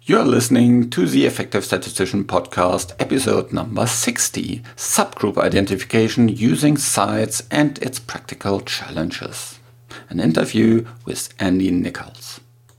You're listening to the Effective Statistician podcast, episode number 60, Subgroup Identification Using Sites and Its Practical Challenges. An interview with Andy Nichols.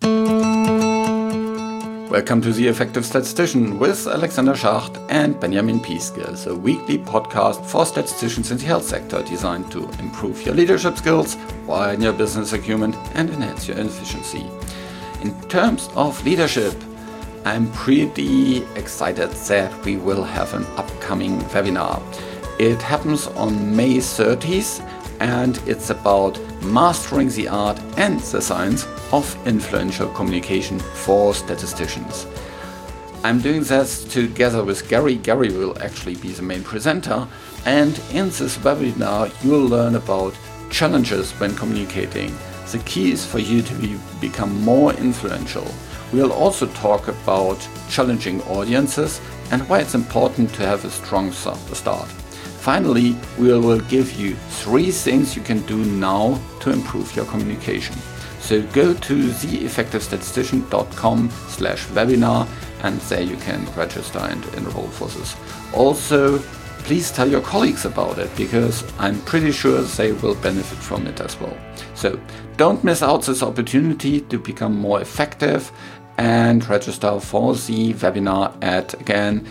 Welcome to the Effective Statistician with Alexander Schacht and Benjamin Pieske, a weekly podcast for statisticians in the health sector designed to improve your leadership skills, widen your business acumen, and enhance your efficiency. In terms of leadership, I'm pretty excited that we will have an upcoming webinar. It happens on May 30th and it's about mastering the art and the science of influential communication for statisticians. I'm doing this together with Gary. Gary will actually be the main presenter, and in this webinar you'll learn about challenges when communicating. The key is for you to become more influential. We'll also talk about challenging audiences and why it's important to have a strong start. Finally, we will give you 3 things you can do now to improve your communication. So go to theeffectivestatistician.com/webinar and there you can register and enroll for this. Also, please tell your colleagues about it because I'm pretty sure they will benefit from it as well. So don't miss out this opportunity to become more effective and register for the webinar at, again,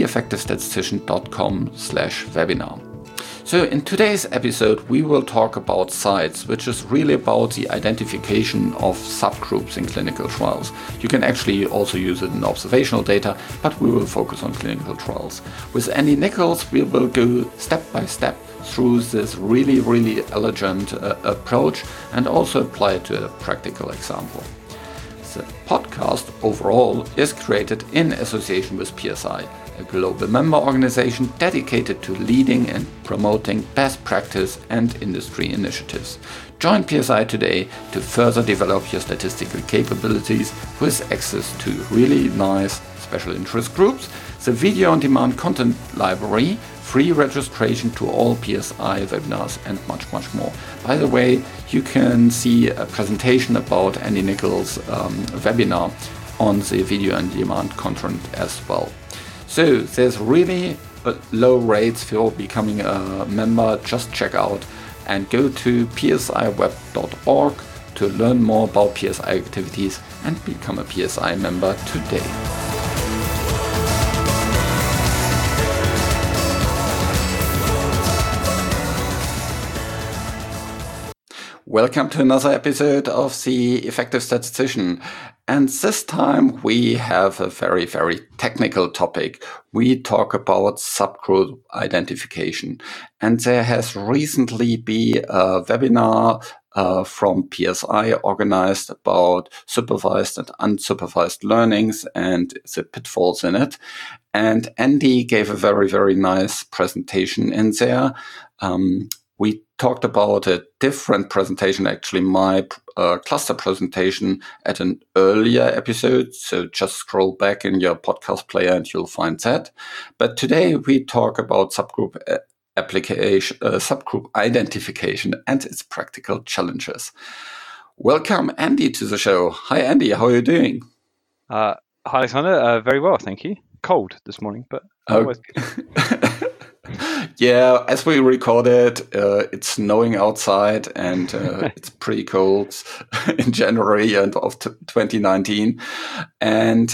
theeffectivestatistician.com/webinar. So in today's episode, we will talk about sites, which is really about the identification of subgroups in clinical trials. You can actually also use it in observational data, but we will focus on clinical trials. With Andy Nichols, we will go step by step through this really elegant approach and also apply it to a practical example. The podcast overall is created in association with PSI, a global member organization dedicated to leading and promoting best practice and industry initiatives. Join PSI today to further develop your statistical capabilities with access to really nice special interest groups, the video on demand content library, free registration to all PSI webinars, and much more. By the way, you can see a presentation about Andy Nichols' webinar on the video on demand content as well. So there's really low rates for becoming a member. Just check out and go to psiweb.org to learn more about PSI activities and become a PSI member today. Welcome to another episode of The Effective Statistician. And this time we have a very technical topic. We talk about subgroup identification. And there has recently been a webinar from PSI organized about supervised and unsupervised learnings and the pitfalls in it. And Andy gave a very nice presentation in there. We talked about a different presentation, actually my cluster presentation at an earlier episode. So just scroll back in your podcast player and you'll find that. But today we talk about subgroup identification and its practical challenges. Welcome, Andy, to the show. Hi, Andy. How are you doing? Hi, Alexander. Very well, thank you. Cold this morning, but otherwise good. Yeah, as we recorded, it's snowing outside and it's pretty cold in January and of 2019. And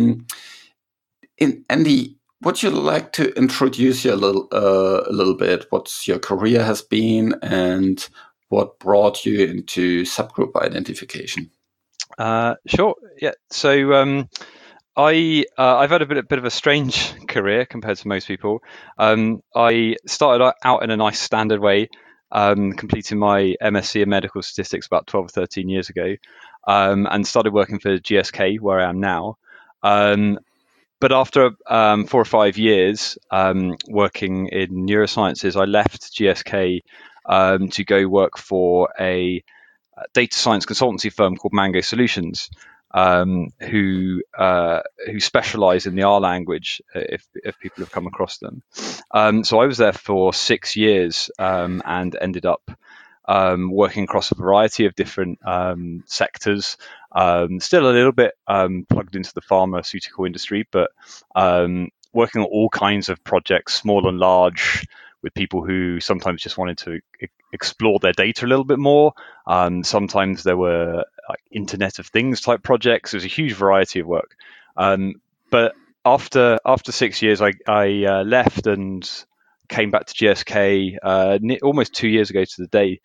Andy, would you like to introduce you a little bit? What your career has been and what brought you into subgroup identification? Sure. Yeah. So I've had a bit of a strange career compared to most people. I started out in a nice standard way, completing my MSc in medical statistics about 12 or 13 years ago, and started working for GSK, where I am now. But after 4 or 5 years working in neurosciences, I left GSK to go work for a data science consultancy firm called Mango Solutions, who specialize in the R language, if people have come across them. So I was there for 6 years and ended up working across a variety of different sectors. Still a little bit plugged into the pharmaceutical industry, but working on all kinds of projects, small and large, with people who sometimes just wanted to explore their data a little bit more. Sometimes there were like Internet of Things type projects. There's a huge variety of work. But after 6 years, I left and came back to GSK almost 2 years ago to the day,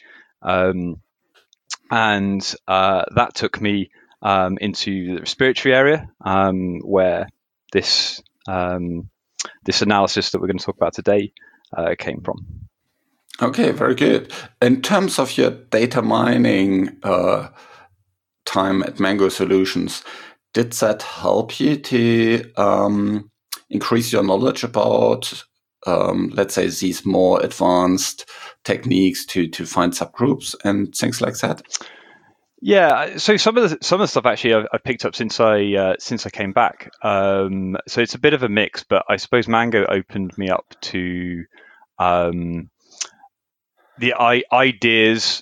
and that took me into the respiratory area, where this analysis that we're going to talk about today came from. Okay, very good. In terms of your data mining time at Mango Solutions, did that help you to increase your knowledge about, let's say, these more advanced techniques to find subgroups and things like that? Yeah, so some of the stuff actually I've picked up since I came back. So it's a bit of a mix, but I suppose Mango opened me up to the ideas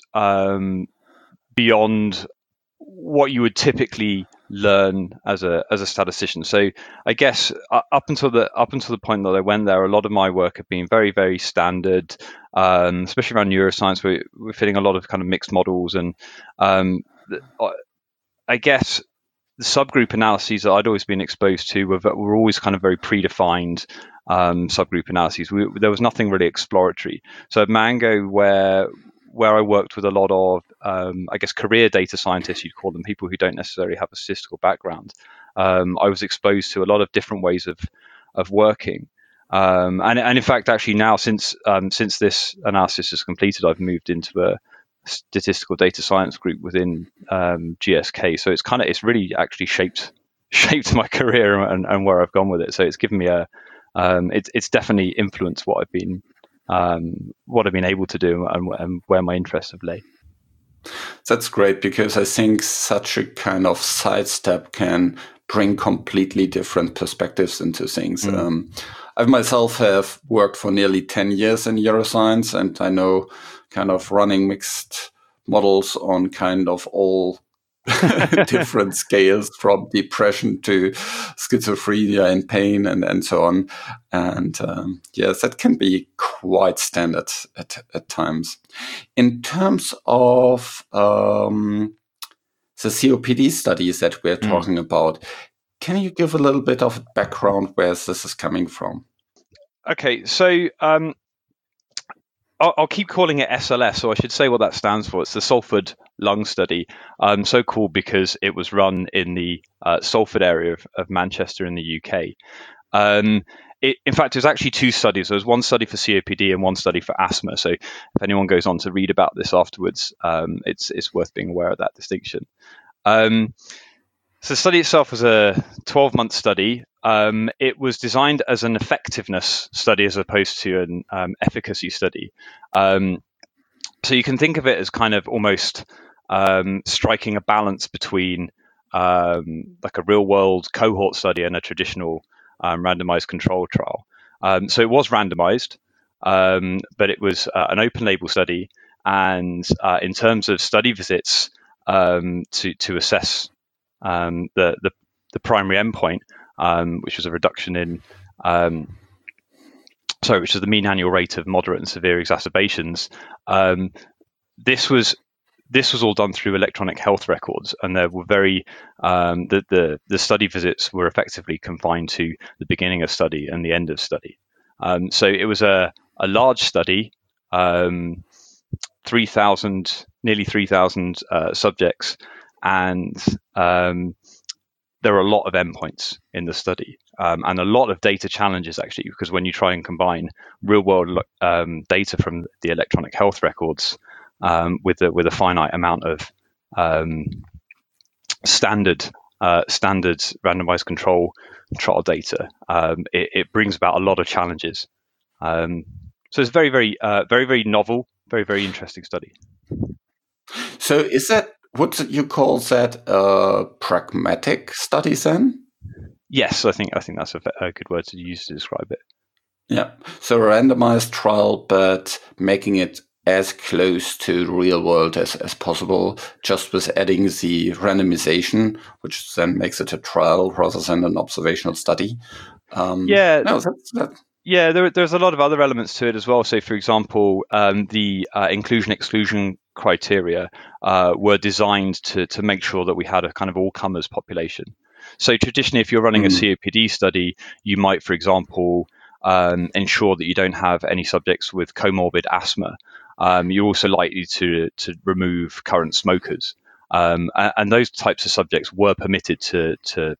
beyond what you would typically learn as a statistician. So I guess up until the point that I went there, a lot of my work had been very, very standard, especially around neuroscience. We're fitting a lot of kind of mixed models, and I guess the subgroup analyses that I'd always been exposed to were always kind of very predefined subgroup analyses. There was nothing really exploratory. So at Mango, where I worked with a lot of, I guess, career data scientists, you'd call them, people who don't necessarily have a statistical background, I was exposed to a lot of different ways of working. And in fact, actually now, since this analysis is completed, I've moved into a statistical data science group within GSK. So it's really actually shaped my career and where I've gone with it. So it's given me it's definitely influenced what I've been able to do and where my interests have lay. That's great, because I think such a kind of sidestep can bring completely different perspectives into things. I myself have worked for nearly 10 years in neuroscience, and I know kind of running mixed models on kind of all different scales, from depression to schizophrenia and pain and so on. And yes, that can be quite standard at times. In terms of the COPD studies that we're talking about, can you give a little bit of background where this is coming from? Okay, so I'll keep calling it SLS, so I should say what that stands for. It's the Salford Lung Study. So cool because it was run in the Salford area of Manchester in the UK. In fact, it was actually two studies. There was one study for COPD and one study for asthma. So if anyone goes on to read about this afterwards, it's worth being aware of that distinction. So the study itself was a 12-month study. It was designed as an effectiveness study as opposed to an efficacy study. So you can think of it as kind of almost striking a balance between like a real-world cohort study and a traditional randomized control trial. So it was randomized, but it was an open-label study. And in terms of study visits to assess the primary endpoint, which was a reduction in, which is the mean annual rate of moderate and severe exacerbations. This was all done through electronic health records, and there were the study visits were effectively confined to the beginning of study and the end of study. So it was a large study, nearly 3,000 subjects, and there are a lot of endpoints in the study, and a lot of data challenges, actually, because when you try and combine real-world data from the electronic health records with a finite amount of standard randomized control trial data, it brings about a lot of challenges. So it's very, very, very, very novel, very, very interesting study. So is that, would you call that a pragmatic study then? Yes, I think that's a good word to use to describe it. Yeah. So a randomized trial, but making it as close to real world as possible, just with adding the randomization, which then makes it a trial rather than an observational study. Yeah, there's a lot of other elements to it as well. So, for example, the inclusion-exclusion criteria were designed to make sure that we had a kind of all-comers population. So traditionally, if you're running a COPD study, you might, for example, ensure that you don't have any subjects with comorbid asthma. You're also likely to remove current smokers. And those types of subjects were permitted to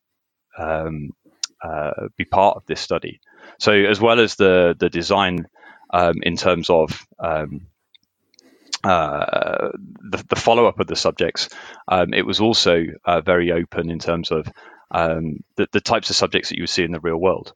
be part of this study. So as well as the design in terms of the follow-up of the subjects, it was also very open in terms of the types of subjects that you would see in the real world.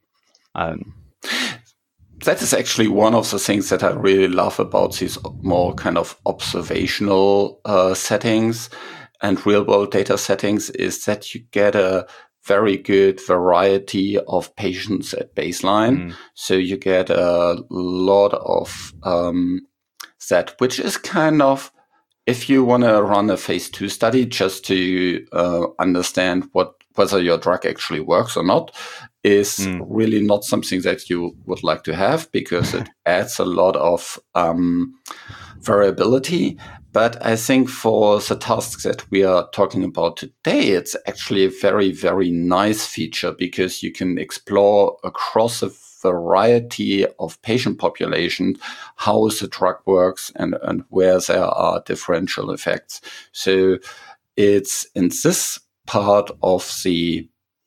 That is actually one of the things that I really love about these more kind of observational settings and real-world data settings, is that you get a very good variety of patients at baseline. So you get a lot of that, which is kind of, if you want to run a phase 2 study just to understand whether your drug actually works or not, is really not something that you would like to have, because it adds a lot of variability. But I think for the tasks that we are talking about today, it's actually a very, very nice feature, because you can explore across a variety of patient populations how the drug works and where there are differential effects. So it's in this part of the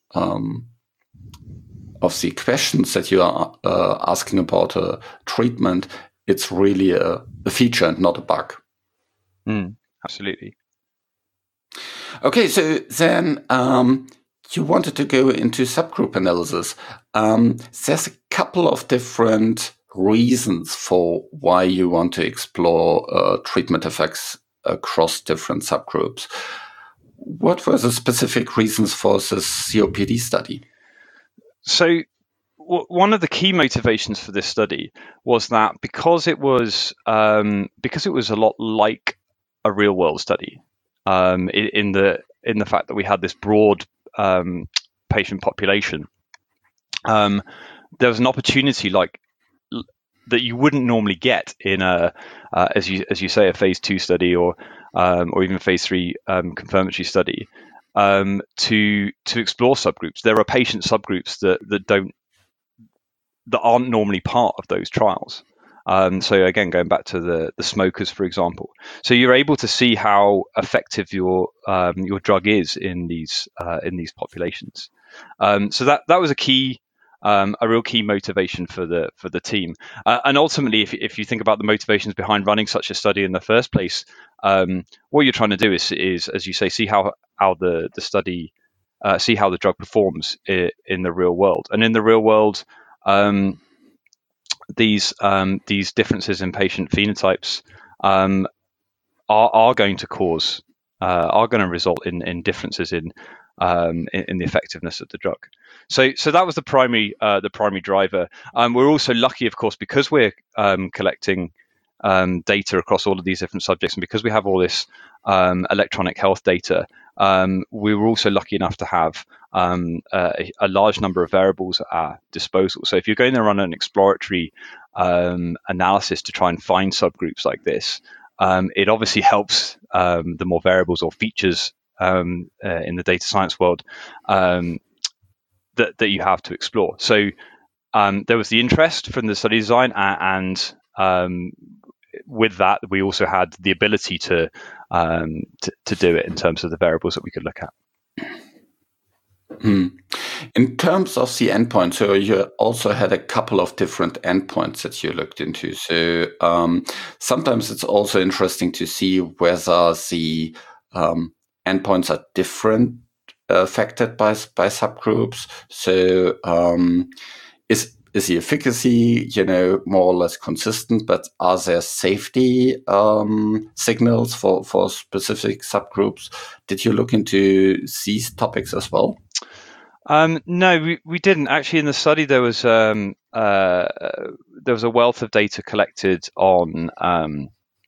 questions that you are asking about a treatment, it's really a feature and not a bug. Absolutely. Okay, so then you wanted to go into subgroup analysis. There's a couple of different reasons for why you want to explore treatment effects across different subgroups. What were the specific reasons for this COPD study? So one of the key motivations for this study was that because it was a lot like a real world study, in the fact that we had this broad patient population, there was an opportunity like that you wouldn't normally get in a as you say, a phase 2 study or even a phase 3 confirmatory study, to explore subgroups. There are patient subgroups that aren't normally part of those trials. So again, going back to the smokers, for example, so you're able to see how effective your drug is in these populations. So that was a real key motivation for the team. And ultimately, if you think about the motivations behind running such a study in the first place, what you're trying to do is as you say, see how the study, see how the drug performs in the real world. And in the real world, these differences in patient phenotypes are going to result in differences in the effectiveness of the drug. So that was the primary driver. We're also lucky, of course, because we're collecting data across all of these different subjects, and because we have all this electronic health data, we were also lucky enough to have a large number of variables at our disposal. So if you're going to run an exploratory analysis to try and find subgroups like this, it obviously helps the more variables or features in the data science world that you have to explore. So there was the interest from the study design, and with that, we also had the ability to do it in terms of the variables that we could look at. In terms of the endpoint, so you also had a couple of different endpoints that you looked into. So sometimes it's also interesting to see whether the endpoints are different, affected by subgroups. So is the efficacy, more or less consistent, but are there safety signals for specific subgroups? Did you look into these topics as well? No, we didn't. Actually, in the study, there was a wealth of data collected on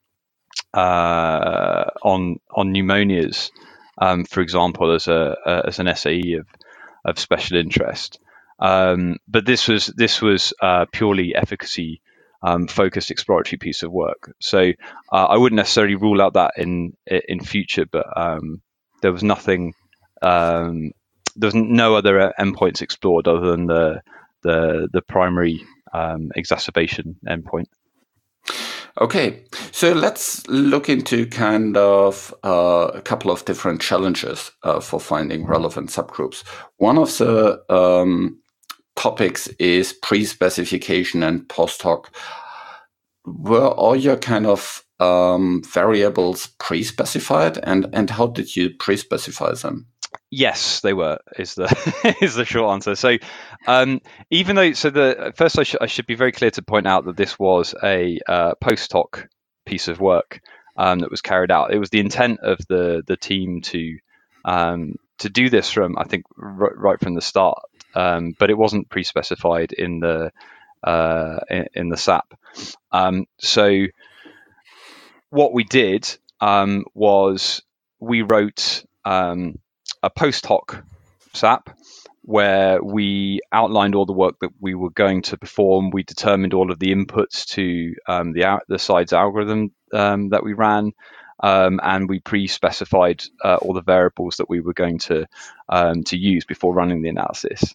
pneumonias, for example, as an SAE of special interest. But this was purely efficacy focused exploratory piece of work. So I wouldn't necessarily rule out that in future, but there was nothing. There was no other endpoints explored other than the primary exacerbation endpoint. Okay, so let's look into kind of a couple of different challenges for finding relevant subgroups. One of the topics is pre-specification and post-hoc. Were all your kind of variables pre-specified, and how did you pre-specify them? Yes, they were. Is the short answer. So, even though first I should be very clear to point out that this was a post hoc piece of work that was carried out. It was the intent of the team to do this from, I think, right from the start, but it wasn't pre-specified in the SAP. So what we did was we wrote a post hoc SAP where we outlined all the work that we were going to perform. We determined all of the inputs to the SIDES algorithm that we ran, and we pre-specified all the variables that we were going to use before running the analysis.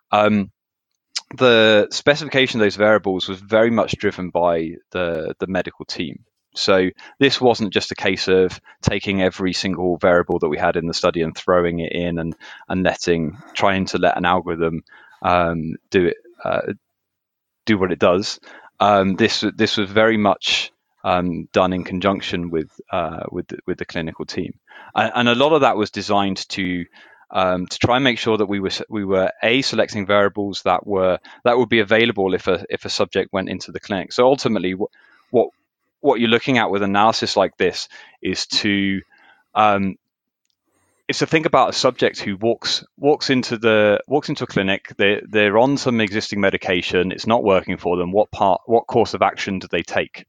The specification of those variables was very much driven by the medical team. So this wasn't just a case of taking every single variable that we had in the study and throwing it in and trying to let an algorithm do what it does. This was very much done in conjunction with the clinical team, and a lot of that was designed to try and make sure that we were selecting variables that would be available if a subject went into the clinic. So ultimately, what you're looking at with analysis like this is to think about a subject who walks into a clinic. They're on some existing medication. It's not working for them. What course of action do they take?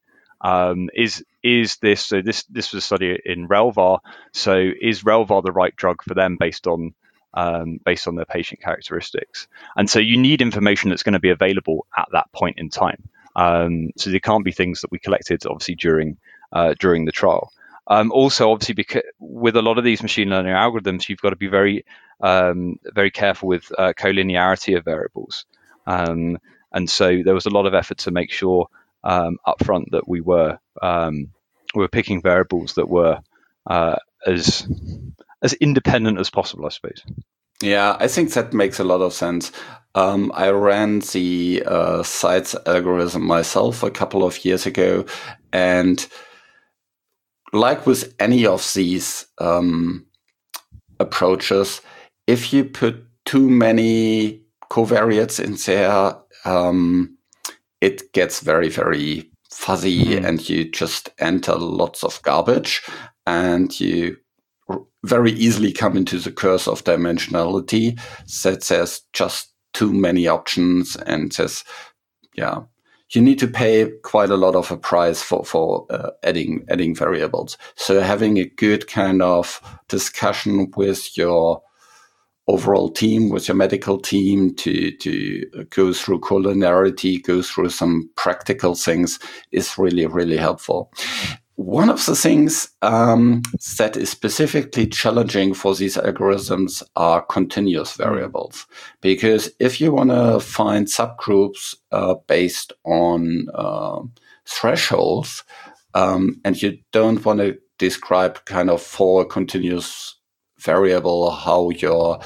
Is this? So this was a study in Relvar. So is Relvar the right drug for them based on their patient characteristics? And so you need information that's going to be available at that point in time. So there can't be things that we collected obviously during the trial. Also, obviously, because with a lot of these machine learning algorithms, you've got to be very careful with collinearity of variables. And so there was a lot of effort to make sure upfront that we were picking variables that were as independent as possible, I suppose. Yeah, I think that makes a lot of sense. I ran the SIDES algorithm myself a couple of years ago, and like with any of these approaches, if you put too many covariates in there, it gets very, very fuzzy, and you just enter lots of garbage, and you very easily come into the curse of dimensionality that there's just too many options, and you need to pay quite a lot of a price for adding variables. So having a good kind of discussion with your overall team, with your medical team, to go through collinearity, go through some practical things is really, really helpful. One of the things that is specifically challenging for these algorithms are continuous variables, because if you want to find subgroups based on thresholds, and you don't want to describe kind of for a continuous variable how your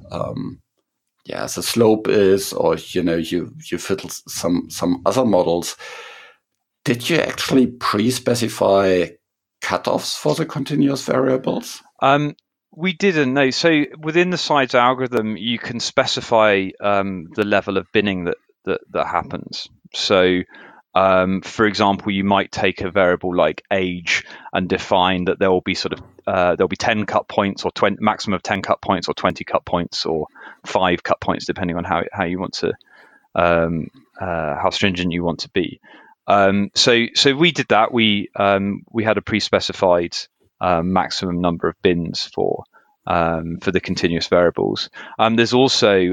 the slope is, or you fiddle some other models. Did you actually pre-specify cutoffs for the continuous variables? We didn't, no. So within the SIDES algorithm, you can specify the level of binning that happens. So, for example, you might take a variable like age and define that there will be there'll be 10 cut points, or maximum of 10 cut points, or 20 cut points, or 5 cut points, depending on how you want to how stringent you want to be. So we did that. We had a pre-specified maximum number of bins for the continuous variables. There's also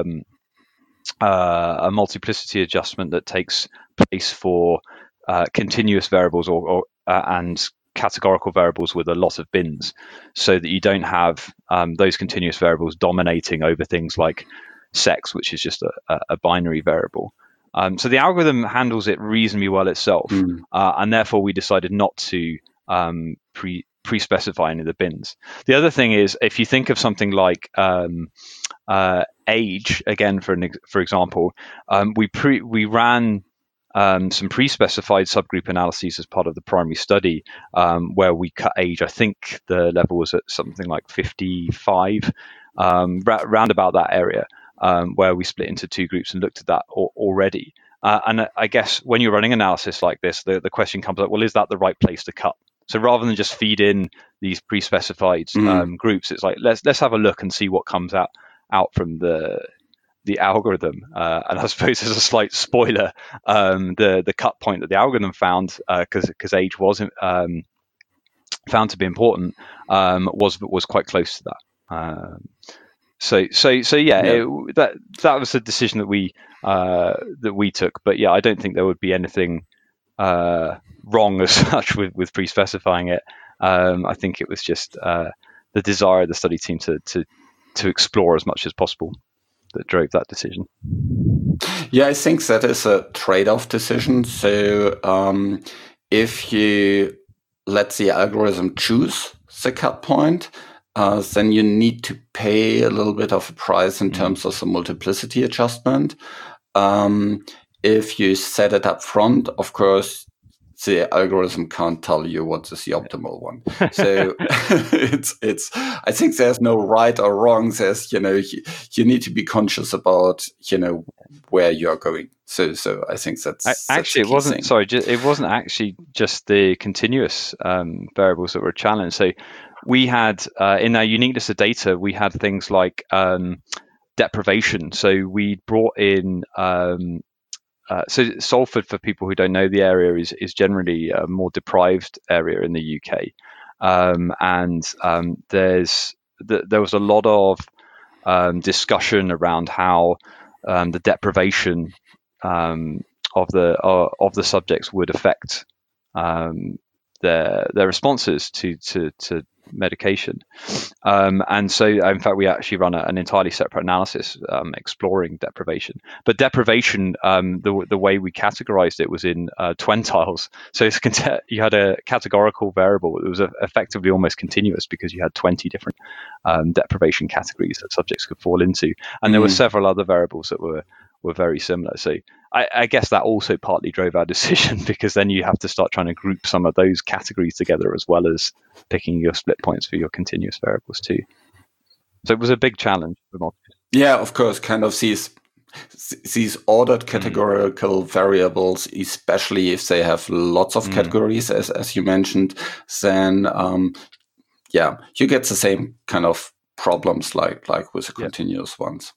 a multiplicity adjustment that takes place for continuous variables and categorical variables with a lot of bins, so that you don't have those continuous variables dominating over things like sex, which is just a binary variable. So the algorithm handles it reasonably well itself, and therefore we decided not to pre-specify any of the bins. The other thing is, if you think of something like age, again, for example, we ran some pre-specified subgroup analyses as part of the primary study, where we cut age. I think the level was at something like 55, round about that area, where we split into two groups and looked at that already. And I guess when you're running analysis like this, the question comes up, well, is that the right place to cut? So rather than just feed in these pre-specified groups, it's like, let's have a look and see what comes out from the algorithm. And I suppose as a slight spoiler, the cut point that the algorithm found, because age wasn't found to be important, was quite close to that. So yeah. That was a decision that we took. But yeah, I don't think there would be anything wrong as such with pre-specifying it. I think it was just the desire of the study team to explore as much as possible that drove that decision. Yeah, I think that is a trade-off decision. So if you let the algorithm choose the cut point, then you need to pay a little bit of a price in terms of the multiplicity adjustment. If you set it up front, of course, the algorithm can't tell you what is the optimal one. So it's. I think there's no right or wrong. There's, you need to be conscious about, where you are going. So I think that's actually it wasn't. Sorry, it wasn't actually just the continuous variables that were a challenge. So we had in our uniqueness of data, we had things like deprivation. So we brought in. So Salford, for people who don't know the area, is generally a more deprived area in the UK, and there was a lot of discussion around how the deprivation of the subjects would affect their responses to medication, and so in fact we actually run an entirely separate analysis exploring deprivation. But deprivation, the way we categorized it was in twentiles. So you had a categorical variable that was effectively almost continuous, because you had 20 different deprivation categories that subjects could fall into, and there were several other variables that were very similar. So I guess that also partly drove our decision, because then you have to start trying to group some of those categories together, as well as picking your split points for your continuous variables too. So it was a big challenge. Yeah, of course, kind of these ordered categorical variables, especially if they have lots of categories, as you mentioned, then you get the same kind of problems like with the continuous ones.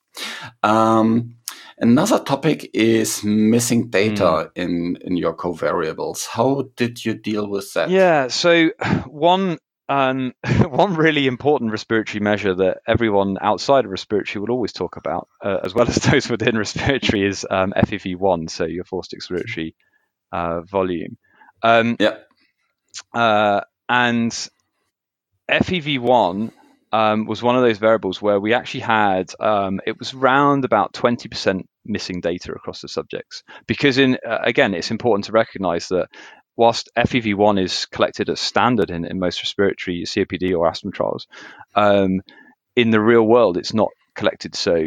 Another topic is missing data in your covariables. How did you deal with that? Yeah, so one really important respiratory measure that everyone outside of respiratory will always talk about, as well as those within respiratory, is FEV1, so your forced expiratory volume. And FEV1 was one of those variables where we actually had, it was round about 20% missing data across the subjects. Because again, it's important to recognize that whilst FEV1 is collected as standard in most respiratory COPD or asthma trials, in the real world, it's not collected so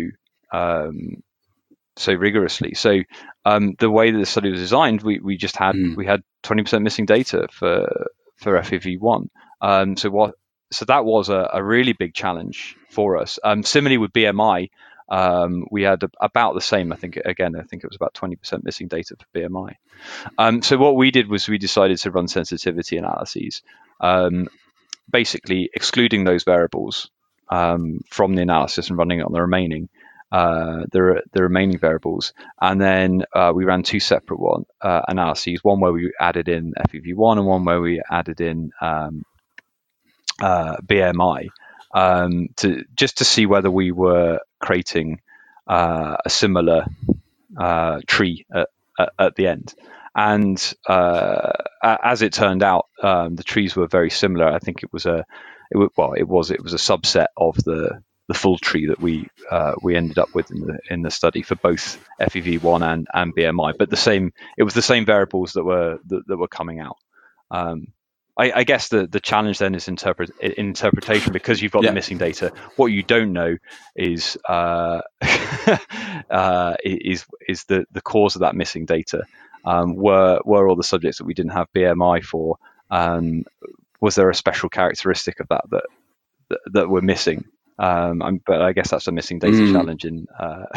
rigorously. So the way that the study was designed, we just had we had 20% missing data for FEV1. So that was a really big challenge for us. Similarly with BMI, we had about the same. I think it was about 20% missing data for BMI. So what we did was we decided to run sensitivity analyses, basically excluding those variables from the analysis and running it on the remaining. the remaining variables, and then we ran two separate analyses. One where we added in FEV1, and one where we added in BMI, to see whether we were creating a similar tree at the end. And as it turned out, the trees were very similar. I think it was a subset of the full tree that we ended up with in the study for both FEV1 and BMI. But it was the same variables that were coming out. I guess the challenge then is interpretation, because you've got the missing data. What you don't know is the cause of that missing data. Were all the subjects that we didn't have BMI for? Was there a special characteristic of that we're missing? But I guess that's a missing data challenge in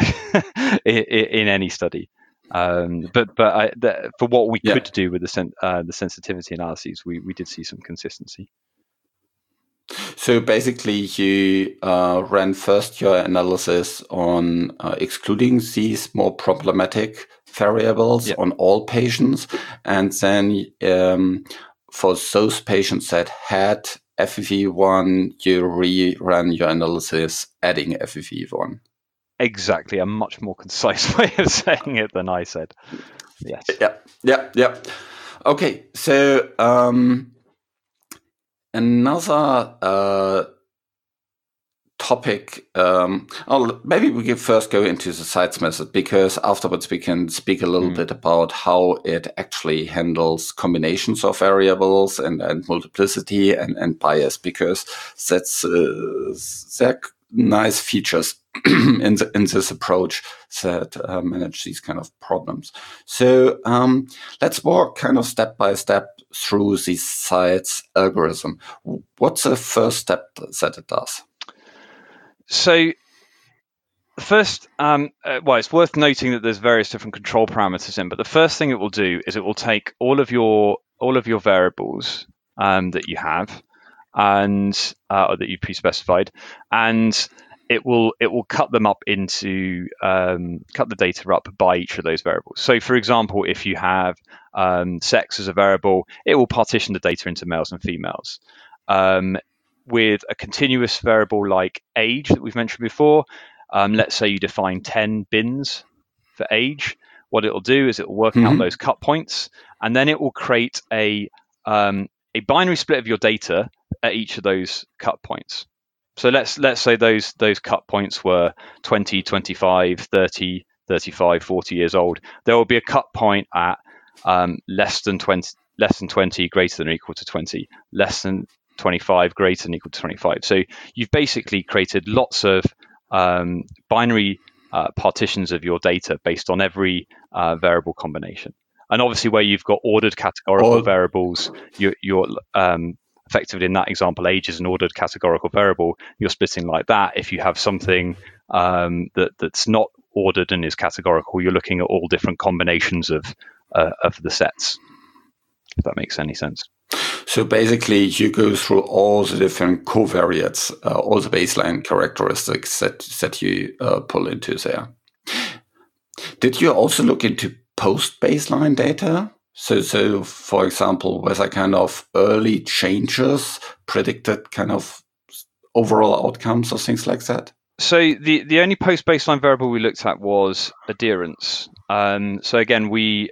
any study. But for what we could do with the sensitivity analyses, we did see some consistency. So basically, you ran first your analysis on excluding these more problematic variables on all patients, and then for those patients that had FEV1, you rerun your analysis adding FEV1. Exactly, a much more concise way of saying it than I said. Yes. Yeah. Okay, so another topic. Maybe we can first go into the CITES method, because afterwards we can speak a little bit about how it actually handles combinations of variables and multiplicity and bias, because they're nice features in this approach that manage these kind of problems. So let's walk kind of step by step through the CITES algorithm. What's the first step that it does? So first, it's worth noting that there's various different control parameters in, but the first thing it will do is it will take all of your variables that you have and or that you pre-specified, and it will cut them up into cut the data up by each of those variables. So, for example, if you have sex as a variable, it will partition the data into males and females. With a continuous variable like age that we've mentioned before, let's say you define 10 bins for age. What it will do is it will work out those cut points, and then it will create a binary split of your data at each of those cut points. So let's say those cut points were 20, 25, 30, 35, 40 years old. There will be a cut point at less than 20, greater than or equal to 20, less than 25, greater than or equal to 25. So you've basically created lots of binary partitions of your data based on every variable combination. And obviously, where you've got ordered categorical variables, you're effectively, in that example, age is an ordered categorical variable. You're splitting like that. If you have something that's not ordered and is categorical, you're looking at all different combinations of the sets. If that makes any sense. So basically, you go through all the different covariates, all the baseline characteristics that you pull into there. Did you also look into post-baseline data? So, for example, whether kind of early changes predicted kind of overall outcomes or things like that? So the only post-baseline variable we looked at was adherence. So again, we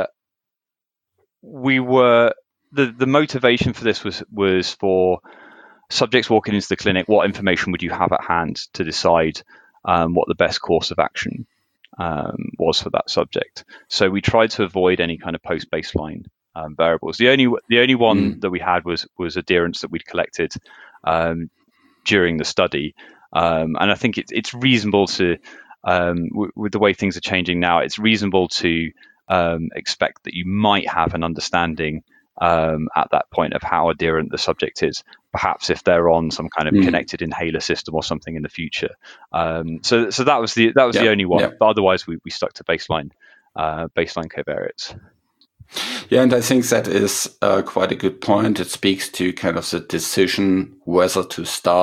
were the motivation for this was for subjects walking into the clinic. What information would you have at hand to decide what the best course of action was for that subject? So we tried to avoid any kind of post-baseline variables. The only one that we had was adherence that we'd collected during the study, and I think it's reasonable to, with the way things are changing now, it's reasonable to expect that you might have an understanding at that point of how adherent the subject is, perhaps if they're on some kind of connected inhaler system or something in the future. So that was the only one. But otherwise, we stuck to baseline covariates. Yeah, and I think that is quite a good point. It speaks to kind of the decision whether to start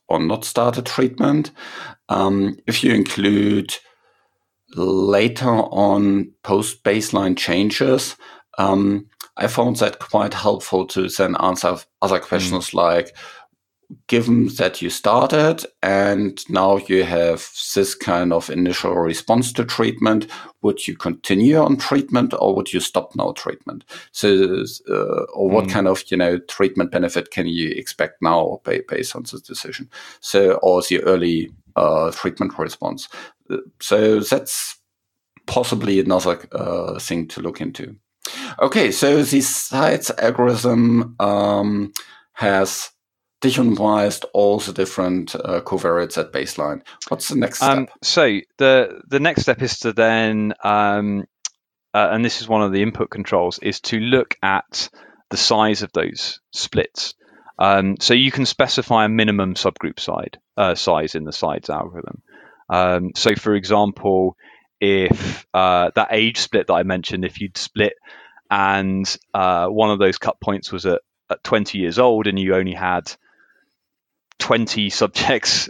or not started treatment. If you include later on post-baseline changes, I found that quite helpful to then answer other questions like, given that you started and now you have this kind of initial response to treatment, would you continue on treatment or would you stop now treatment? So, or what kind of, treatment benefit can you expect now based on this decision? So, or the early treatment response. So that's possibly another thing to look into. Okay, so the CITES algorithm has dehumanized all the different covariates at baseline. What's the next step? So the next step is to then, and this is one of the input controls, is to look at the size of those splits. So you can specify a minimum subgroup size in the CITES algorithm. So for example, if that age split that I mentioned, if you'd split and one of those cut points was at 20 years old and you only had 20 subjects,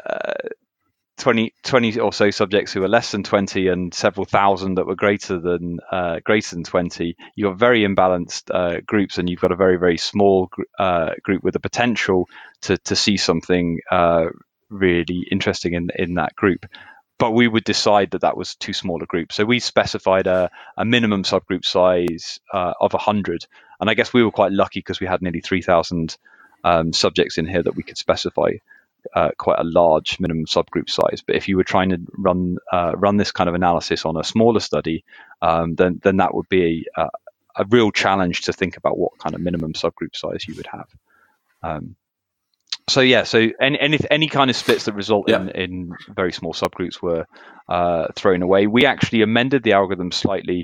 20 or so subjects who were less than 20 and several thousand that were greater than 20, you've got very imbalanced groups, and you've got a very, very small group with the potential to see something really interesting in that group. But we would decide that was too small a group. So we specified a minimum subgroup size of 100. And I guess we were quite lucky because we had nearly 3,000 subjects in here that we could specify quite a large minimum subgroup size. But if you were trying to run this kind of analysis on a smaller study, then that would be a real challenge to think about what kind of minimum subgroup size you would have. So any kind of splits that result in very small subgroups were thrown away. We actually amended the algorithm slightly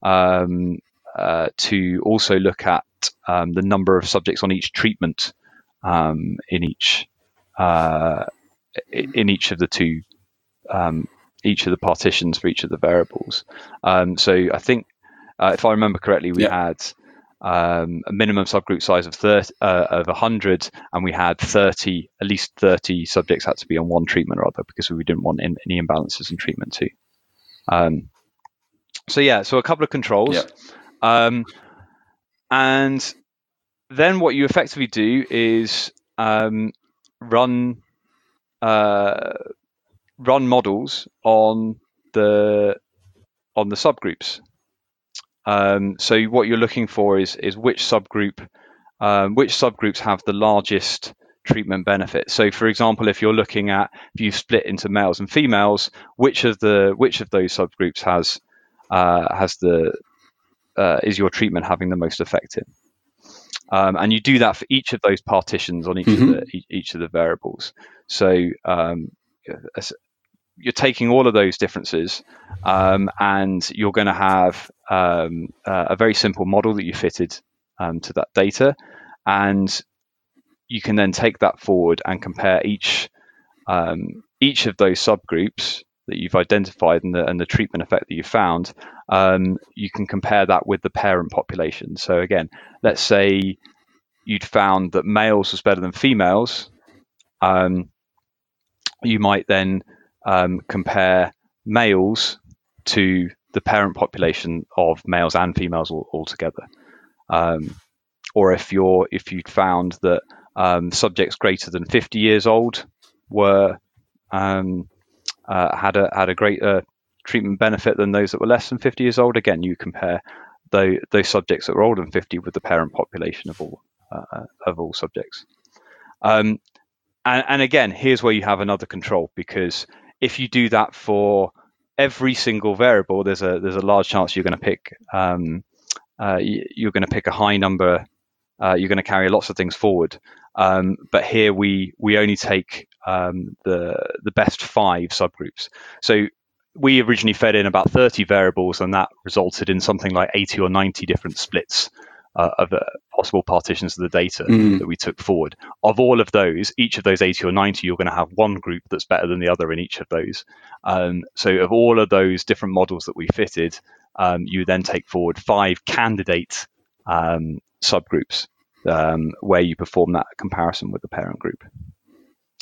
to also look at the number of subjects on each treatment in each of the two each of the partitions for each of the variables. So I think if I remember correctly, we had a minimum subgroup size of 100, and we had at least 30 subjects had to be on one treatment or other, because we didn't want any imbalances in treatment too. So a couple of controls. And then what you effectively do is run models on the subgroups. So what you're looking for is which subgroups have the largest treatment benefit. So for example, if you're looking at, if you split into males and females, which of those subgroups is your treatment having the most effect in? And you do that for each of those partitions on each of the variables. So you're taking all of those differences, and you're going to have a very simple model that you fitted to that data, and you can then take that forward and compare each of those subgroups that you've identified and the treatment effect that you found. You can compare that with the parent population. So again, let's say you'd found that males was better than females. You might then compare males to the parent population of males and females all together. Or if you'd found that subjects greater than 50 years old were had a greater treatment benefit than those that were less than 50 years old, again, you compare those subjects that were older than 50 with the parent population of all subjects. And again, here's where you have another control, because if you do that for every single variable, there's a large chance you're going to pick a high number. You're going to carry lots of things forward. But here we only take the best 5 subgroups. So we originally fed in about 30 variables, and that resulted in something like 80 or 90 different splits of possible partitions of the data that we took forward. Of all of those, each of those 80 or 90, you're going to have one group that's better than the other in each of those. So of all of those different models that we fitted, you then take forward 5 candidate subgroups where you perform that comparison with the parent group.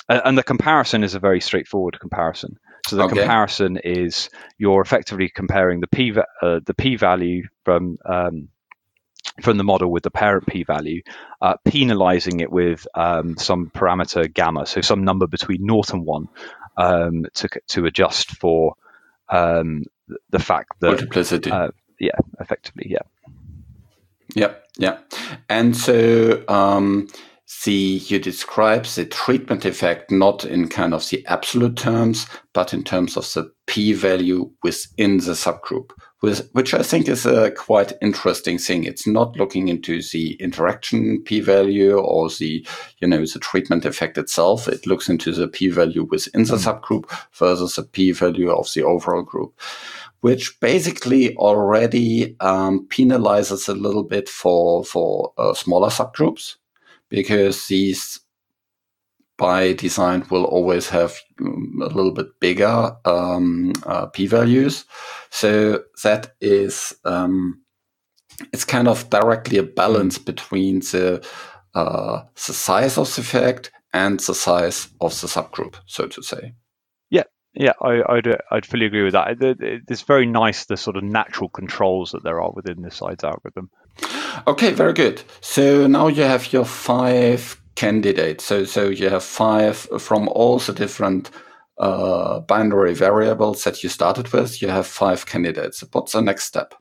and the comparison is a very straightforward comparison. So the comparison is you're effectively comparing the p-value from the model with the parent p-value, penalizing it with some parameter gamma, so some number between 0 and 1, to adjust for the fact that multiplicity. Effectively. Yeah. And so you describe the treatment effect not in kind of the absolute terms, but in terms of the p-value within the subgroup, which I think is a quite interesting thing. It's not looking into the interaction p-value or the treatment effect itself. It looks into the p-value within the subgroup versus the p-value of the overall group, which basically already penalizes a little bit for smaller subgroups, because these by design will always have a little bit bigger p-values. So that is it's kind of directly a balance between the size of the effect and the size of the subgroup, so to say. Yeah, I'd fully agree with that. It's very nice, the sort of natural controls that there are within the size algorithm. Okay, very good. So now you have your 5 candidates. So you have 5 from all the different binary variables that you started with. You have 5 candidates. What's the next step?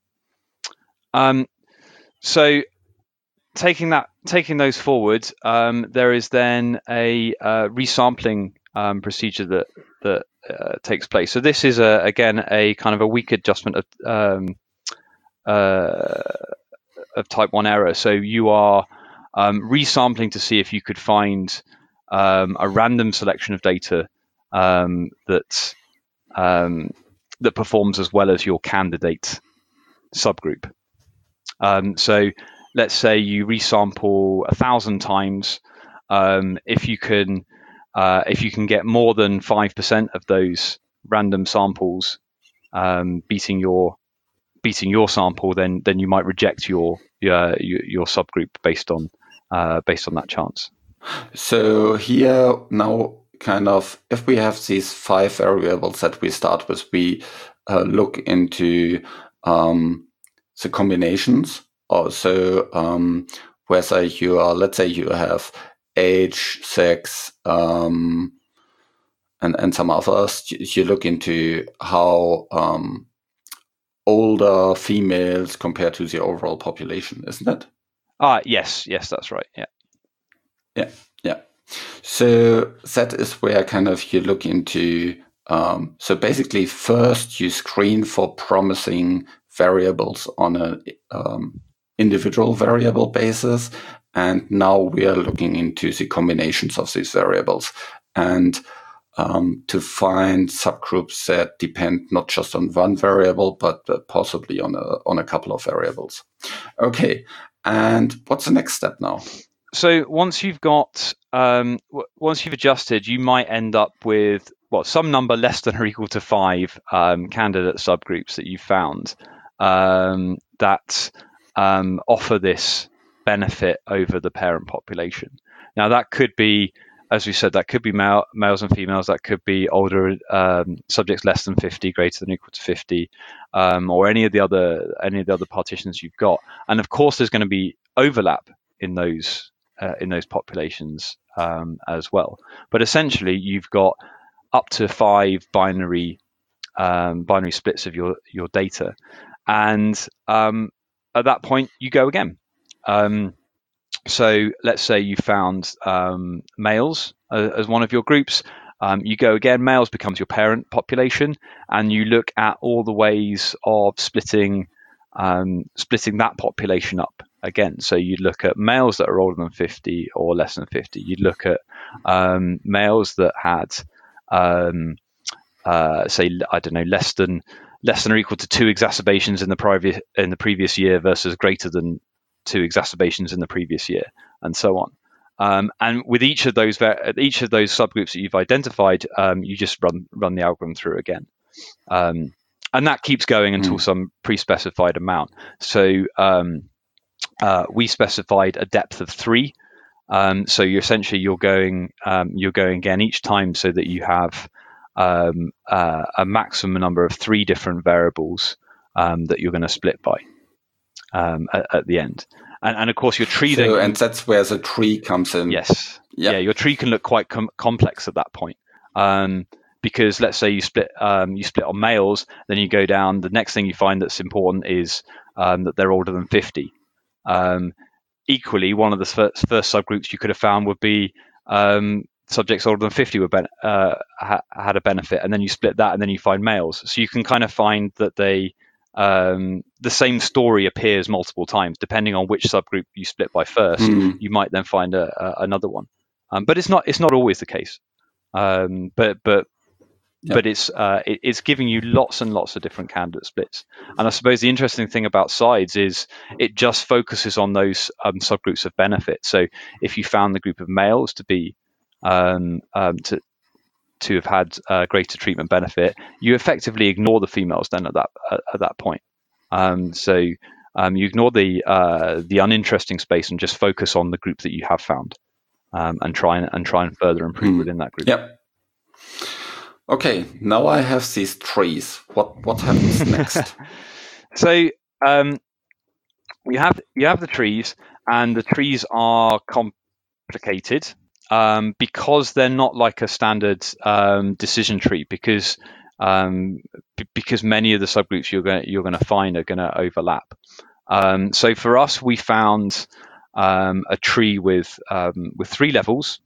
So taking those forward, there is then a resampling procedure that takes place. So this is again a kind of a weak adjustment of type 1 error. So you are resampling to see if you could find a random selection of data that performs as well as your candidate subgroup. So let's say you resample 1,000 times. If you can get more than 5% of those random samples beating your sample, then you might reject your subgroup based on that chance. So here now, kind of, if we have these 5 variables that we start with, we look into the combinations. Also, whether you are, let's say you have age, sex, and some others, you look into how older females compared to the overall population, isn't it? Yes, that's right. Yeah. So that is where kind of you look into. So basically, first you screen for promising variables on an individual variable basis, and now we are looking into the combinations of these variables and to find subgroups that depend not just on one variable, but possibly on a couple of variables. Okay, and what's the next step now? So once you've adjusted, you might end up with some number less than or equal to 5 candidate subgroups that you've found that offer this benefit over the parent population. Now that could be, as we said, that could be males and females. That could be older subjects less than 50, greater than or equal to 50, or any of the other partitions you've got. And of course, there's going to be overlap in those populations as well. But essentially, you've got up to 5 binary splits of your data, and at that point, you go again. So let's say you found males as one of your groups. You go again, males becomes your parent population, and you look at all the ways of splitting that population up again. So you'd look at males that are older than 50 or less than 50. You'd look at males that had, say, I don't know, less than or equal to 2 exacerbations in the previous year versus greater than 2 exacerbations in the previous year, and so on. And with each of those subgroups that you've identified, you just run the algorithm through again, and that keeps going until some pre-specified amount. So we specified a depth of 3 So you're going again each time, so that you have a maximum number of 3 different variables that you're going to split by at the end. And of course, your tree and that's where the tree comes in. Yes. Yeah, your tree can look quite complex at that point. Because let's say you split on males, then you go down. The next thing you find that's important is that they're older than 50. Equally, one of the first subgroups you could have found would be subjects older than 50 had a benefit, and then you split that, and then you find males. So you can kind of find that the same story appears multiple times depending on which subgroup you split by first. You might then find another one, but it's not always the case. But it's giving you lots and lots of different candidate splits. And I suppose the interesting thing about SIDES is it just focuses on those subgroups of benefit. So if you found the group of males to be to have had greater treatment benefit, you effectively ignore the females then at that point. So you ignore the uninteresting space and just focus on the group that you have found, and try and further improve within that group. Yep. Okay, now I have these trees. What happens next? So you have the trees, and the trees are complicated because they're not like a standard decision tree, because many of the subgroups you're going to find are going to overlap. So for us, we found a tree with 3 levels.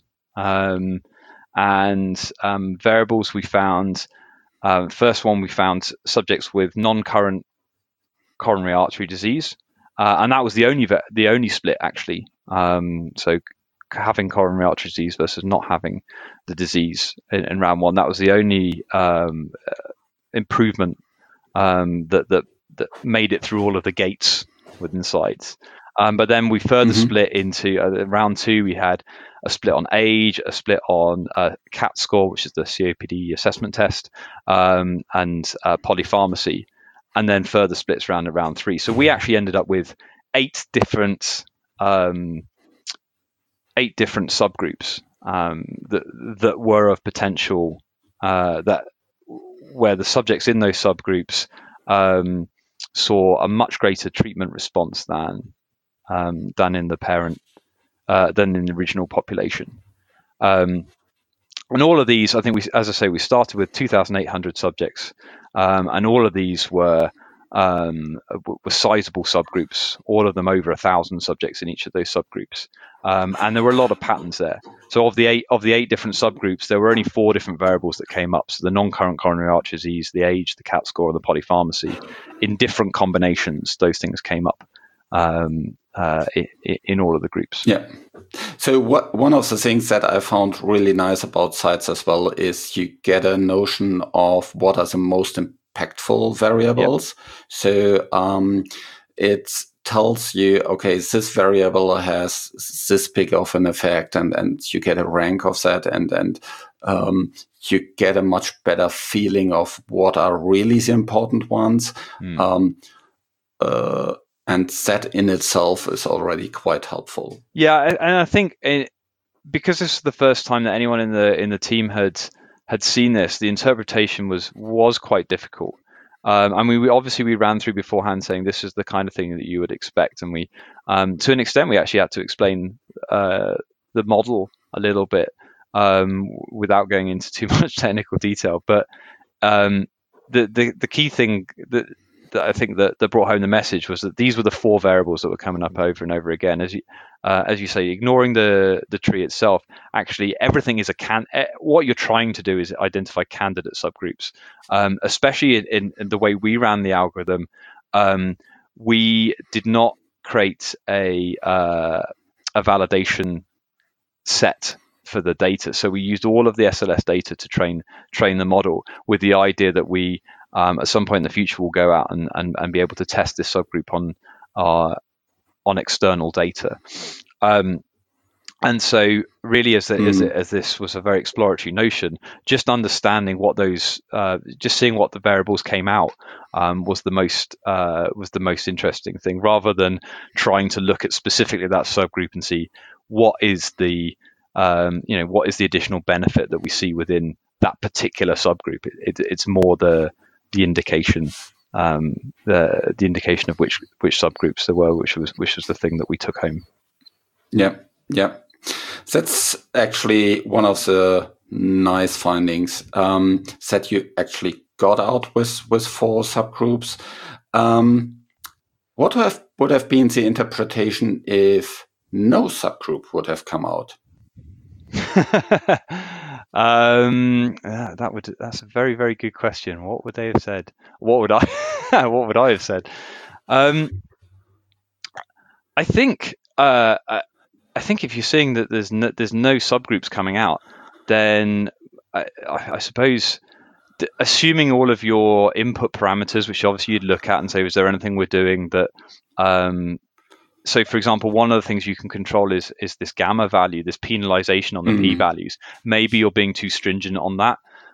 And variables we found. First one, we found subjects with non-current coronary artery disease, and that was the only split actually. So having coronary artery disease versus not having the disease in round 1, that was the only improvement that made it through all of the gates within SIDES. But then we further split into round 2. We had a split on age, a split on CAT score, which is the COPD assessment test, and polypharmacy, and then further splits around at round 3. So we actually ended up with 8 different subgroups that were of potential, where the subjects in those subgroups saw a much greater treatment response than in the original population. And all of these, I think we started with 2,800 subjects, and all of these were sizable subgroups, all of them over 1,000 subjects in each of those subgroups. And there were a lot of patterns there. So of the eight different subgroups, there were only 4 different variables that came up. So the non-current coronary artery disease, the age, the CAT score, and the polypharmacy. In different combinations, those things came up in all of the groups. Yeah. So one of the things that I found really nice about SIDES as well is you get a notion of what are the most impactful variables. Yep. So it tells you, okay, this variable has this big of an effect, and you get a rank of that, and you get a much better feeling of what are really the important ones. And that in itself is already quite helpful. Yeah, and I think because this is the first time that anyone in the team had seen this, the interpretation was quite difficult. I mean, we ran through beforehand saying this is the kind of thing that you would expect, and we, to an extent, we actually had to explain the model a little bit without going into too much technical detail. But the key thing that I think that brought home the message was that these were the 4 variables that were coming up over and over again. As you say, ignoring the tree itself, actually everything is what you're trying to do is identify candidate subgroups, especially in the way we ran the algorithm. We did not create a validation set for the data. So we used all of the SLS data to train the model, with the idea that we at some point in the future will go out and be able to test this subgroup on external data. And so really as this was a very exploratory notion, just understanding what those, just seeing what the variables came out was the most interesting thing, rather than trying to look at specifically that subgroup and see what is the what is the additional benefit that we see within that particular subgroup. It's more the indication, the indication of which subgroups there were, which was the thing that we took home. Yeah. That's actually one of the nice findings, that you actually got out with 4 subgroups. What would have been the interpretation if no subgroup would have come out? That's a very, very good question. What would they have said? What would I have said? I think if you're seeing that there's no subgroups coming out, then I suppose, assuming all of your input parameters, which obviously you'd look at and say, is there anything we're doing that so, for example, one of the things you can control is this gamma value, this penalization on the p-values. Maybe you're being too stringent on that.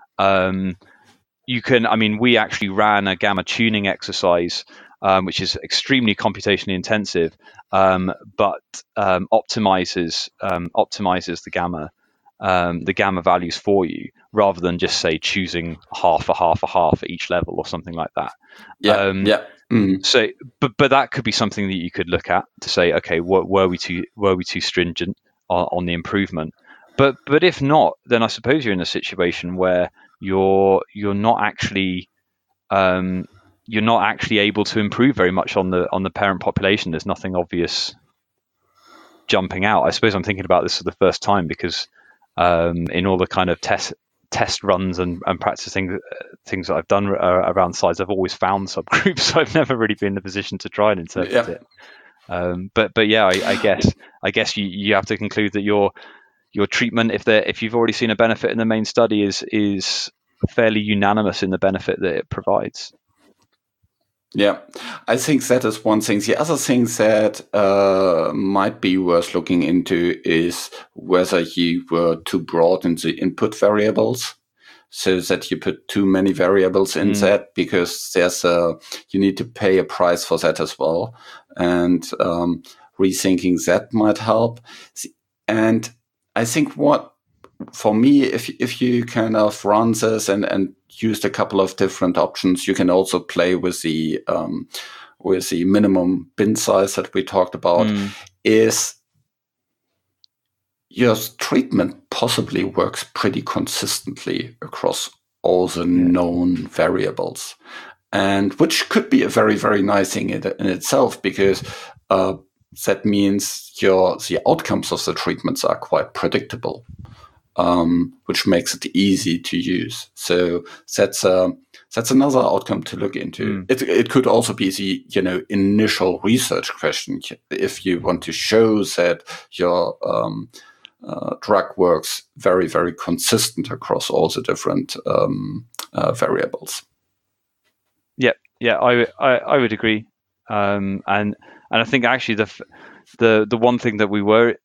We actually ran a gamma tuning exercise, which is extremely computationally intensive, but optimizes the gamma values for you, rather than just, say, choosing half at each level or something like that. So, but that could be something that you could look at to say, okay, were we too stringent on the improvement? But if not, then I suppose you're in a situation where you're not actually able to improve very much on the parent population. There's nothing obvious jumping out. I suppose I'm thinking about this for the first time because in all the kind of test runs and practicing things that I've done around size, I've always found subgroups. So I've never really been in a position to try and interpret it. But yeah, I guess you have to conclude that your treatment, if you've already seen a benefit in the main study, is fairly unanimous in the benefit that it provides. Yeah, I think that is one thing. The other thing that might be worth looking into is whether you were too broad in the input variables, so that you put too many variables in that, because you need to pay a price for that as well. And rethinking that might help. And I think for me, if you kind of run this and used a couple of different options, you can also play with the minimum bin size that we talked about. Is your treatment possibly works pretty consistently across all the known variables, and which could be a very, very nice thing in itself, because that means the outcomes of the treatments are quite predictable. Which makes it easy to use. So that's another outcome to look into. It could also be the initial research question. If you want to show that your drug works very, very consistent across all the different variables. Yeah, I would agree. And I think actually the one thing that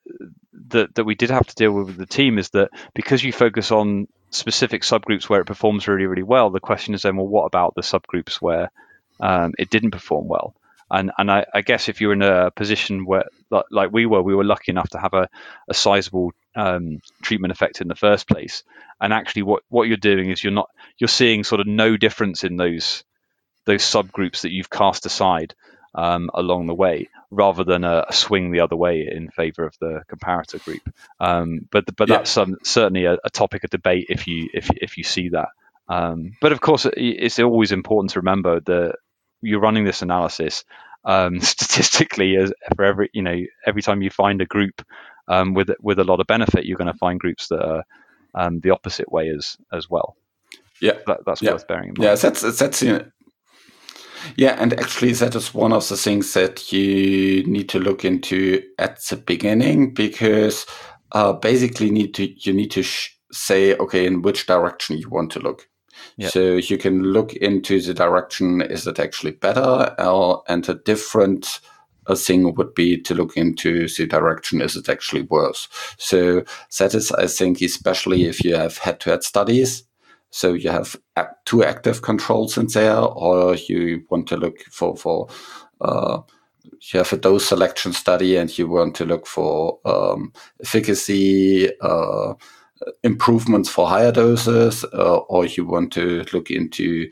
we did have to deal with the team is that, because you focus on specific subgroups where it performs really, really well, the question is then, well, what about the subgroups where it didn't perform well? And I guess if you're in a position where, like we were lucky enough to have a sizable treatment effect in the first place, and actually what you're doing is you're seeing sort of no difference in those subgroups that you've cast aside along the way, rather than a swing the other way in favor of the comparator group. But that's certainly a topic of debate if you see that. But of course, it's always important to remember that you're running this analysis statistically. For every time you find a group with a lot of benefit, you're going to find groups that are the opposite way as well. Yeah, that's worth bearing in mind. Yeah, that's yeah, and actually that is one of the things that you need to look into at the beginning, because basically you need to say, okay, in which direction you want to look. Yeah. So you can look into the direction, is it actually better? And a different thing would be to look into the direction, is it actually worse? So that is, I think, especially if you have head-to-head studies, so you have two active controls in there, or you want to look for you have a dose selection study and you want to look for efficacy, improvements for higher doses, or you want to look into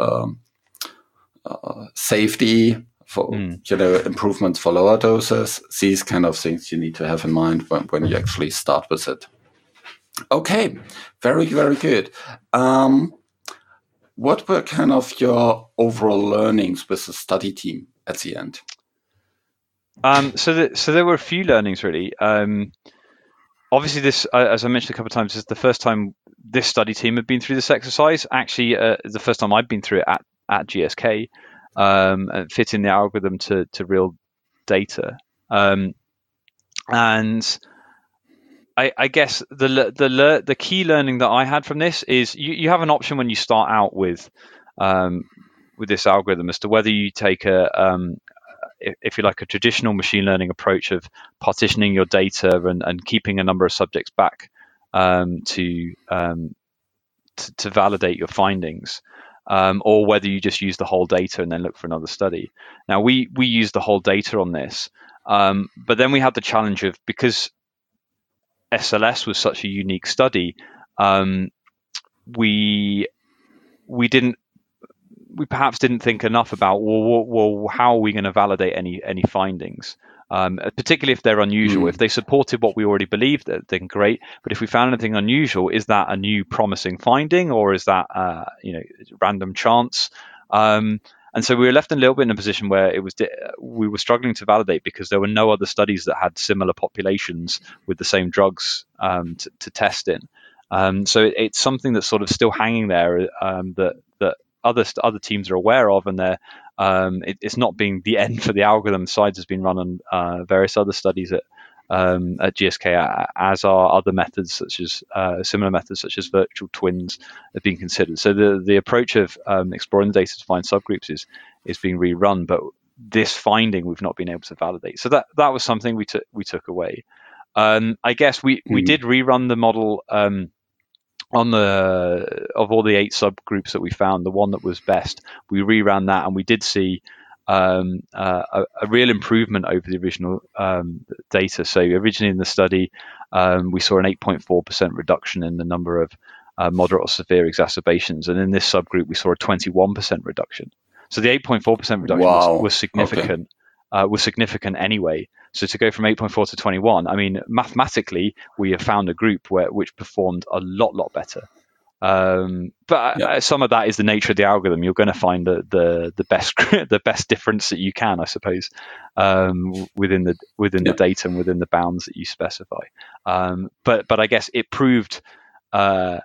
safety for improvements for lower doses. These kind of things you need to have in mind when you actually start with it. Okay, very, very good. What were kind of your overall learnings with the study team at the end? So there were a few learnings, really. Obviously, this, as I mentioned a couple of times, is the first time this study team had been through this exercise. Actually, the first time I'd been through it at GSK, fitting the algorithm to real data. And I guess the key learning that I had from this is you have an option when you start out with this algorithm as to whether you take if you like, a traditional machine learning approach of partitioning your data and keeping a number of subjects back to validate your findings, or whether you just use the whole data and then look for another study. Now, we used the whole data on this, but then we had the challenge of, because SLS was such a unique study, we perhaps didn't think enough about well how are we going to validate any findings, particularly if they're unusual. If they supported what we already believed, then great. But if we found anything unusual, is that a new promising finding, or is that random chance? And so we were left a little bit in a position where we were struggling to validate, because there were no other studies that had similar populations with the same drugs to test in. So it's something that's sort of still hanging there, that other teams are aware of, and it's not being the end for the algorithm. Sides has been run on various other studies at GSK, as are other methods, such as similar methods such as virtual twins have been considered. So the approach of exploring the data to find subgroups is being rerun, but this finding we've not been able to validate. So that was something we took away. I guess we did rerun the model of all the 8 subgroups that we found, the one that was best. We reran that, and we did see a real improvement over the original data. So originally in the study, we saw an 8.4% reduction in the number of moderate or severe exacerbations, and in this subgroup we saw a 21% reduction. So the 8.4% reduction was significant. Okay. Was significant anyway. So to go from 8.4 to 21, I mean, mathematically, we have found a group which performed a lot better. But some of that is the nature of the algorithm. You're going to find the best difference that you can, I suppose, within the data and within the bounds that you specify. But I guess it proved the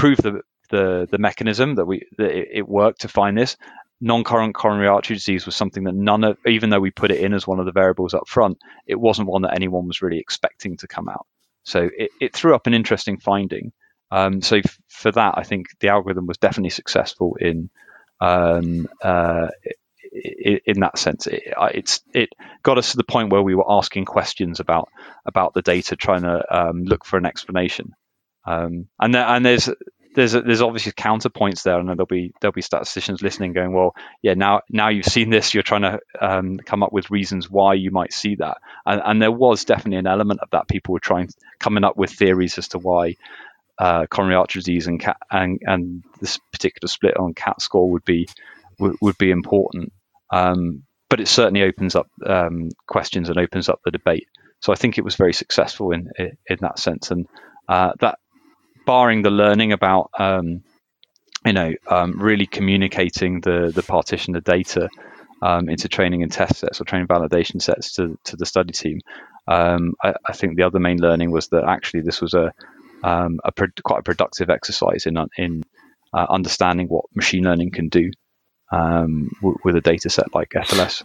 mechanism that it worked to find this. Non-current coronary artery disease was something that even though we put it in as one of the variables up front, it wasn't one that anyone was really expecting to come out. So it threw up an interesting finding. So for that, I think the algorithm was definitely successful in that sense. It got us to the point where we were asking questions about the data, trying to look for an explanation. And there's obviously counterpoints there, and there'll be statisticians listening going, well, yeah, now you've seen this, you're trying to come up with reasons why you might see that, and there was definitely an element of that. People were coming up with theories as to why coronary artery disease and this particular split on CAT score would be important, but it certainly opens up questions and opens up the debate. So I think it was very successful in that sense, and that, barring the learning about really communicating the partition of data into training and test sets or training validation sets to the study team, I think the other main learning was that actually this was quite a productive exercise in understanding what machine learning can do with a data set like SLS.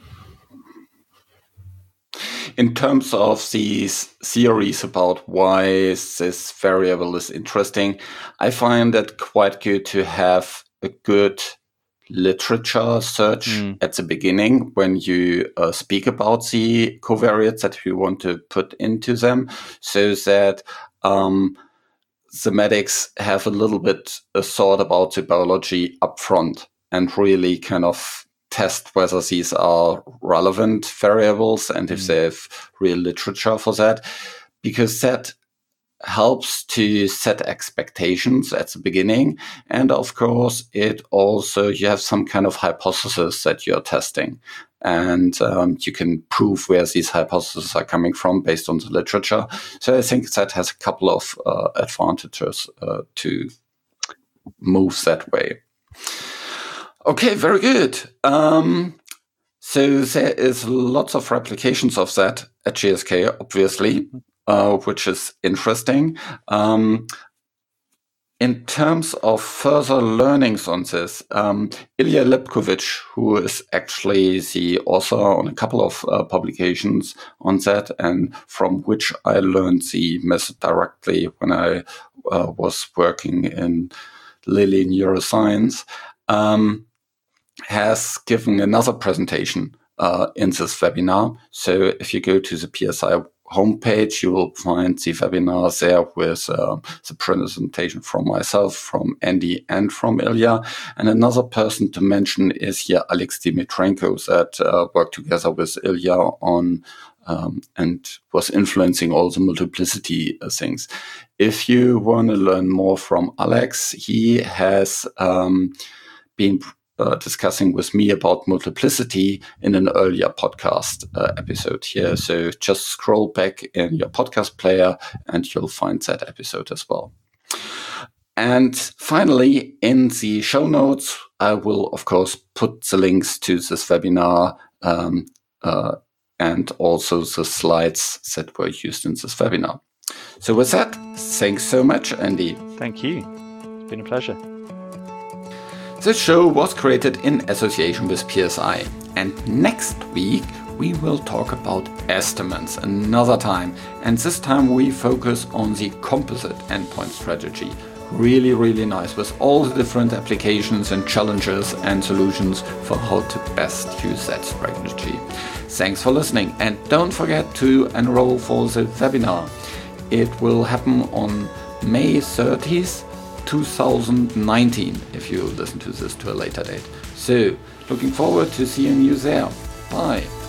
In terms of these theories about why this variable is interesting, I find it quite good to have a good literature search at the beginning when you speak about the covariates that you want to put into them, so that the medics have a little bit a thought about the biology up front and really kind of test whether these are relevant variables and if they have real literature for that, because that helps to set expectations at the beginning. And of course, it also, you have some kind of hypothesis that you're testing. And you can prove where these hypotheses are coming from based on the literature. So I think that has a couple of advantages to move that way. Okay, very good. So there is lots of replications of that at GSK, obviously, which is interesting. In terms of further learnings on this, Ilya Lipkovich, who is actually the author on a couple of publications on that, and from which I learned the method directly when I was working in Lilly Neuroscience, has given another presentation in this webinar. So if you go to the PSI homepage, you will find the webinar there with the presentation from myself, from Andy, and from Ilya. And another person to mention is here Alex Dimitrenko, that worked together with Ilya on and was influencing all the multiplicity things. If you want to learn more from Alex, he has been discussing with me about multiplicity in an earlier podcast episode here. So just scroll back in your podcast player and you'll find that episode as well. And finally, in the show notes, I will, of course, put the links to this webinar and also the slides that were used in this webinar. So with that, thanks so much, Andy. Thank you. It's been a pleasure. This show was created in association with PSI, and next week we will talk about estimates another time, and this time we focus on the composite endpoint strategy. Really, really nice, with all the different applications and challenges and solutions for how to best use that strategy. Thanks for listening, and don't forget to enroll for the webinar. It will happen on May 30th. 2019, if you listen to this to a later date. So, looking forward to seeing you there. Bye.